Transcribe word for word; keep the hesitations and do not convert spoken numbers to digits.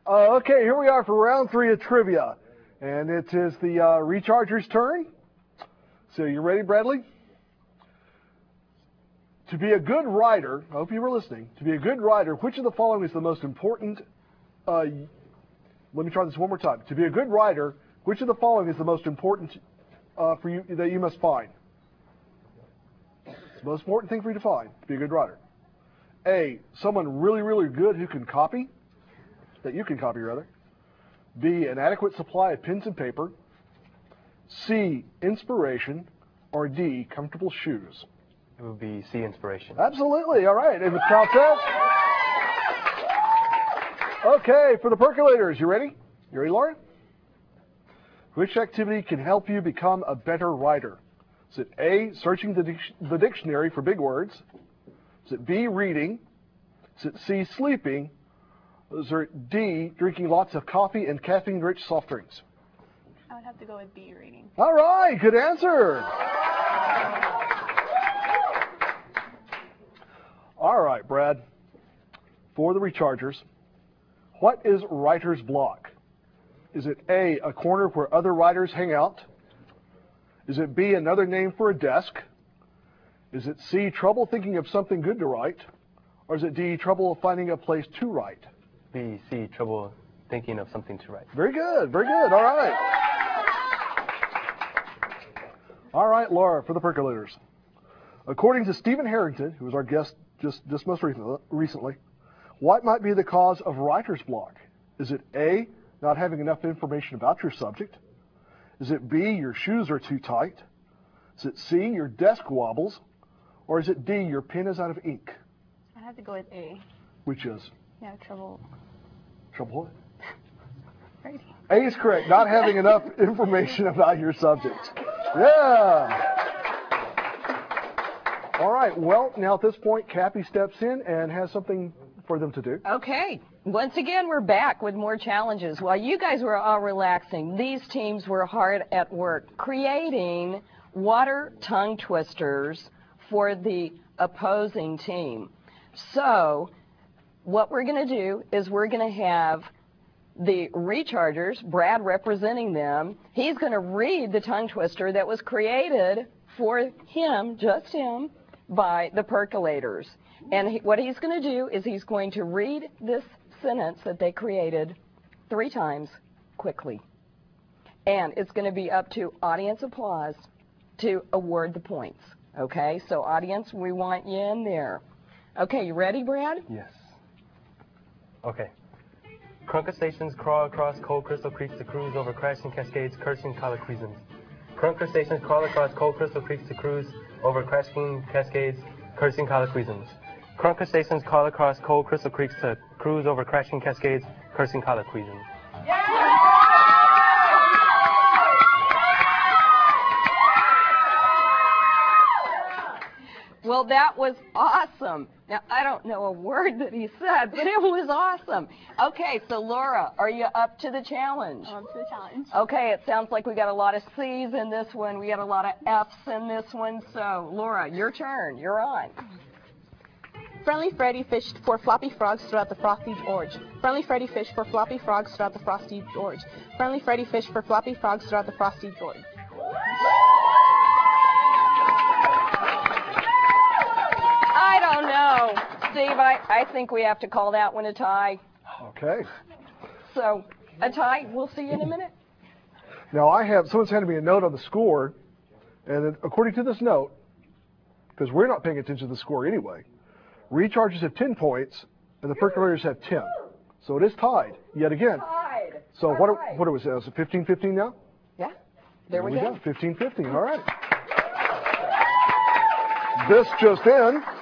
Uh, okay, here we are for round three of trivia. And it is the uh, recharger's turn. So you ready, Bradley? To be a good writer, I hope you were listening. To be a good writer, which of the following is the most important? Uh, let me try this one more time. To be a good writer, which of the following is the most important uh, for you that you must find? It's the most important thing for you to find to be a good writer. A, someone really, really good who can copy, that you can copy rather. B, an adequate supply of pens and paper. C, inspiration. Or D, comfortable shoes. It would be C, inspiration. Absolutely. All right. And the count says. Okay, for the percolators, you ready? You ready, Laura? Which activity can help you become a better writer? Is it A, searching the, dic the dictionary for big words? Is it B, reading? Is it C, sleeping? Is it D, drinking lots of coffee and caffeine-rich soft drinks? I would have to go with B, reading. All right, good answer. All right, Brad, for the rechargers, what is writer's block? Is it A, a corner where other writers hang out? Is it B, another name for a desk? Is it C, trouble thinking of something good to write? Or is it D, trouble finding a place to write? B, C, trouble thinking of something to write. Very good, very good. All right. All right, Laura, for the percolators. According to Stephen Harrington, who was our guest just, just most recently, what might be the cause of writer's block? Is it A, not having enough information about your subject? Is it B, your shoes are too tight? Is it C, your desk wobbles? Or is it D, your pen is out of ink? I have to go with A. Which is? Yeah, trouble. Trouble what? Writing. A is correct, not having enough information about your subject. Yeah. All right, well, now at this point, Cappy steps in and has something for them to do. Okay. Once again, we're back with more challenges. While you guys were all relaxing, these teams were hard at work creating water tongue twisters for the opposing team. So what we're going to do is we're going to have the rechargers, Brad representing them. He's going to read the tongue twister that was created for him, just him, by the percolators. And he, what he's going to do is he's going to read this sentence that they created three times quickly. And it's going to be up to audience applause to award the points. Okay, so audience, we want you in there. Okay, you ready, Brad? Yes. Okay. Crustaceans crawl across cold crystal creeks to cruise over crashing cascades, cursing colloquisms. Crustaceans crawl across cold crystal creeks to cruise over crashing cascades, cursing colloquisms. Crustaceans crawl across cold crystal creeks to cruise over crashing cascades, cursing colloquisms. Well, that was awesome. Now, I don't know a word that he said, but it was awesome. Okay, so Laura, are you up to the challenge? I'm up to the challenge. Okay, it sounds like we got a lot of C's in this one. We got a lot of F's in this one. So, Laura, your turn. You're on. Friendly Freddy fished for floppy frogs throughout the frosty gorge. Friendly Freddy fished for floppy frogs throughout the frosty gorge. Friendly Freddy fished for floppy frogs throughout the frosty gorge. I don't know. Steve, I, I think we have to call that one a tie. Okay. So, a tie. We'll see you in a minute. Now, I have, someone's handed me a note on the score, and according to this note, because we're not paying attention to the score anyway, recharges have ten points, and the percolators have ten. So it is tied, yet again. Tied. So All what, right. are, what are we saying? Is it fifteen fifteen now? Yeah. There, there we, we go. go. fifteen fifteen, all right. This just in.